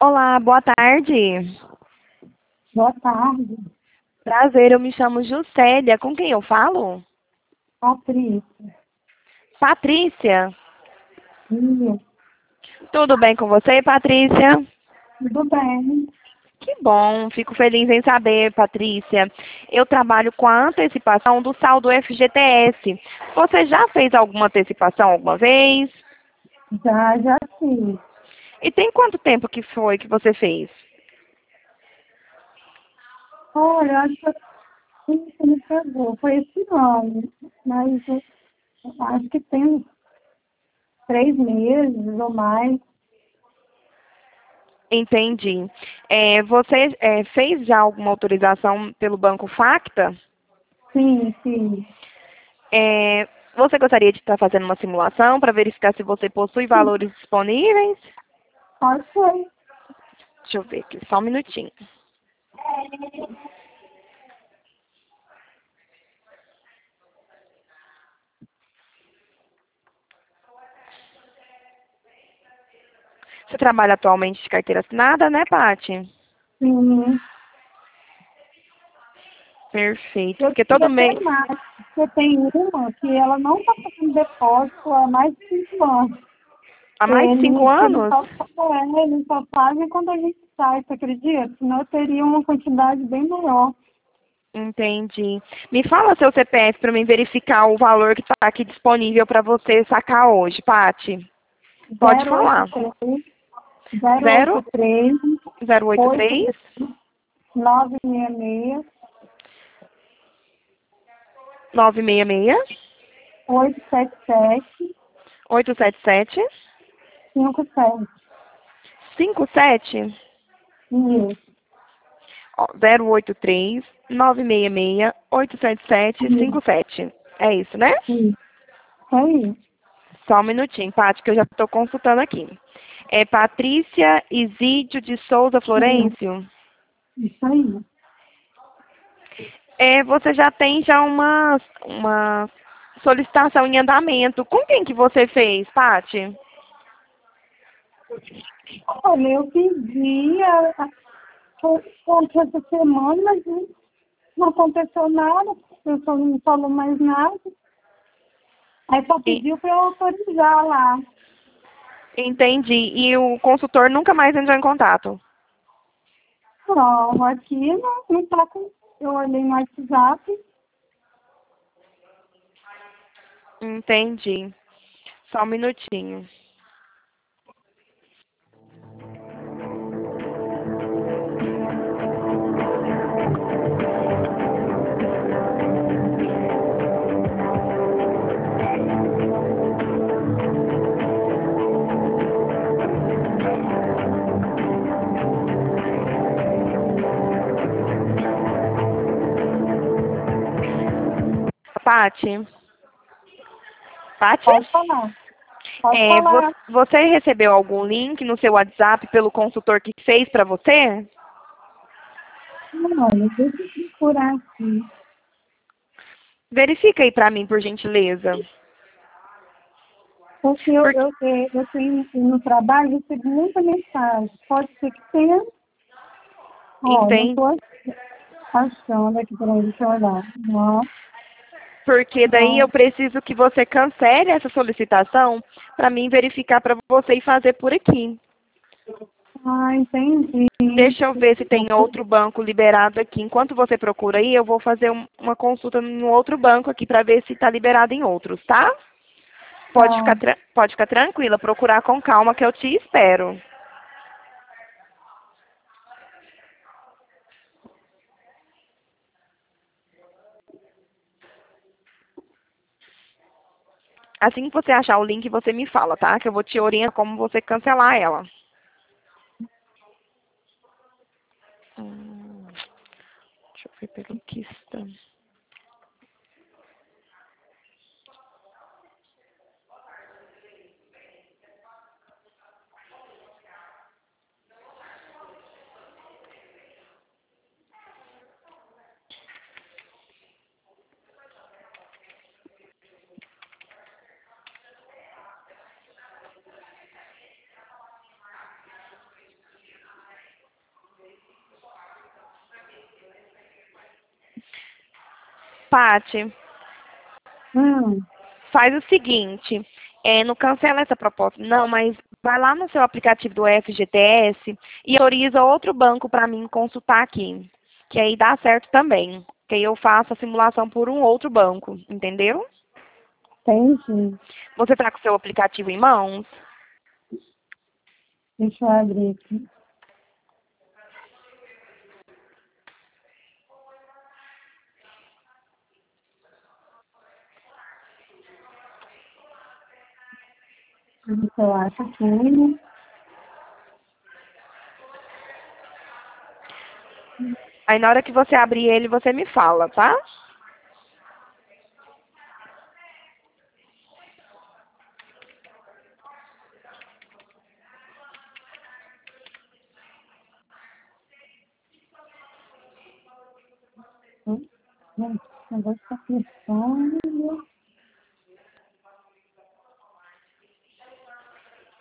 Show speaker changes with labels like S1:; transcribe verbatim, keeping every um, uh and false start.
S1: Olá, boa tarde.
S2: Boa tarde,
S1: Prazer, eu me chamo Juscelia. Com quem eu falo?
S2: Patrícia.
S1: Patrícia.
S2: Sim,
S1: Tudo bem com você, Patrícia?
S2: tudo bem.
S1: Que bom, fico feliz em saber, Patrícia. Eu trabalho com a antecipação do saldo F G T S. Você já fez alguma antecipação alguma vez?
S2: Já, já fiz.
S1: E tem quanto tempo que foi que você fez?
S2: Olha, acho que você me pegou. Foi esse ano, mas eu acho que tem uns três meses ou mais.
S1: Entendi. É, você é, fez já alguma autorização pelo Banco Facta?
S2: Sim, sim.
S1: É, você gostaria de estar fazendo uma simulação para verificar se você possui
S2: Sim,
S1: valores disponíveis?
S2: pode ser.
S1: Deixa eu ver aqui, só um minutinho. Você trabalha atualmente de carteira assinada, né, Paty?
S2: Sim.
S1: Perfeito,
S2: Eu
S1: porque todo
S2: queria
S1: mês...
S2: ter mais. Porque tem uma que ela não está fazendo depósito há mais de cinco anos.
S1: Há mais de cinco
S2: Ele, ele,
S1: anos?
S2: só, é, ele só fazem quando a gente sai, você acredita? Senão eu teria uma quantidade bem maior.
S1: Entendi. Me fala seu C P F para mim verificar o valor que está aqui disponível para você sacar hoje, Paty. Pode
S2: zero oito
S1: falar.
S2: três zero oito
S1: Zero
S2: três
S1: zero oito
S2: oito
S1: três
S2: nove seis seis
S1: nove seis seis
S2: oito sete sete
S1: oito sete sete
S2: cinco sete.
S1: cinco sete.
S2: Isso,
S1: Ó, zero oito três nove seis seis oito sete sete cinco
S2: isso,
S1: sete. É isso, né?
S2: isso. É isso.
S1: Só um minutinho, Paty, que eu já estou consultando aqui. É Patrícia Isídio de Souza
S2: Isso,
S1: Florencio.
S2: isso aí.
S1: É, você já tem já uma, uma solicitação em andamento. Com quem que você fez, Paty?
S2: Olha, eu pedi a, a, a, essa semana, mas não não aconteceu nada, o pessoal não falou mais nada. Aí só
S1: E-
S2: pediu para eu autorizar lá.
S1: Entendi. E o consultor nunca mais entrou em contato.
S2: Não, aqui não, não tá com. Eu olhei no WhatsApp.
S1: Entendi. Só um minutinho. Paty? Paty?
S2: Pode falar. Pode
S1: É, vo-
S2: falar.
S1: você recebeu algum link no seu WhatsApp pelo consultor que fez para você?
S2: Não, deixa eu procurar aqui.
S1: Verifica aí para mim, por gentileza.
S2: Porque eu,
S1: Porque,
S2: eu, eu, eu tenho no trabalho, recebo muita mensagem. Pode ser que tenha. Ó, não
S1: entende?
S2: estou achando aqui, peraí, deixa eu olhar. Não,
S1: Porque daí eu
S2: não.
S1: preciso que você cancele essa solicitação para mim verificar para você e fazer por aqui.
S2: Ah, entendi.
S1: Deixa eu ver se tem outro banco liberado aqui. Enquanto você procura aí, eu vou fazer um- uma consulta em outro banco aqui para ver se está liberado em outros, tá? Pode
S2: Tá.
S1: ficar, tra- pode ficar tranquila, procurar com calma que eu te espero. Assim que você achar o link, você me fala, tá? Que eu vou te orientar como você cancelar ela. Hum, deixa eu ver pelo que está. Pati,
S2: Hum,
S1: faz o seguinte, é, não cancela essa proposta, não, mas vai lá no seu aplicativo do F G T S e autoriza outro banco para mim consultar aqui, que aí dá certo também, que aí eu faço a simulação por um outro banco, entendeu?
S2: entendi.
S1: Você está com o seu aplicativo em mãos?
S2: Deixa eu abrir aqui. Deixa eu acho aqui.
S1: Aí na hora que você abrir ele, você me fala, tá?
S2: Hum, Gente, esse negócio tá fechando.